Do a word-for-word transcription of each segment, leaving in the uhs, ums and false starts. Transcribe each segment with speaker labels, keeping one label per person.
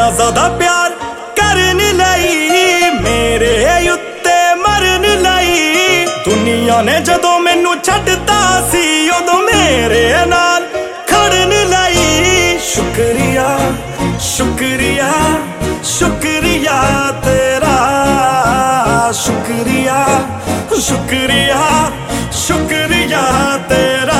Speaker 1: इन्ना ज्यादा प्यार करन लई मेरे उत्ते मरन लई। दुनिया ने जदों मैनू छड्डता सी उदों मेरे नाल खड़न लई। शुक्रिया शुक्रिया शुक्रिया तेरा, शुक्रिया शुक्रिया शुक्रिया तेरा।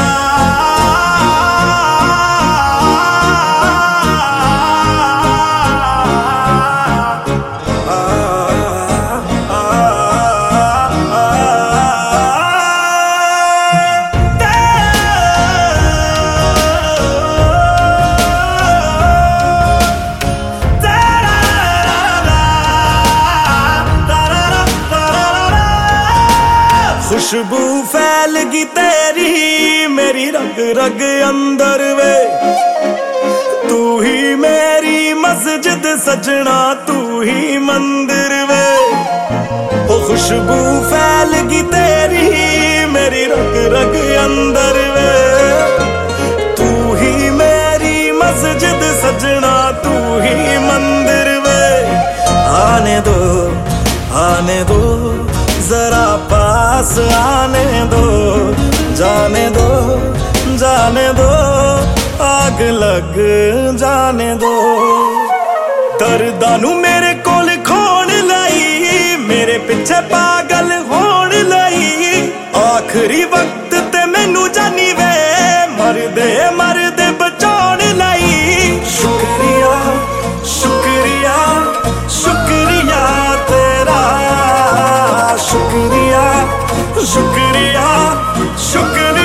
Speaker 1: खुशबू फैल गई तेरी मेरी रग रग अंदर वे। तू ही मेरी मस्जिद सजना, तू ही मंदिर वे। ओ खुशबू फैल गई तेरी मेरी रग रग अंदर वे। तू ही मेरी मस्जिद सजना, तू ही मंदिर वे। आने दो आने दो जरा पास आने दो, जाने दो जाने दो आग लग जाने दो। दर्दां नू मेरे कोल खोण लई मेरे पिछे पागल होण लई। आखिरी वक्त ते मैनू जानी वे मरदे मरदे बचाउण लई। शुक्रिया शुक्रिया शुक्रिया तेरा, शुक्रिया शुक्रिया शुक्रिया।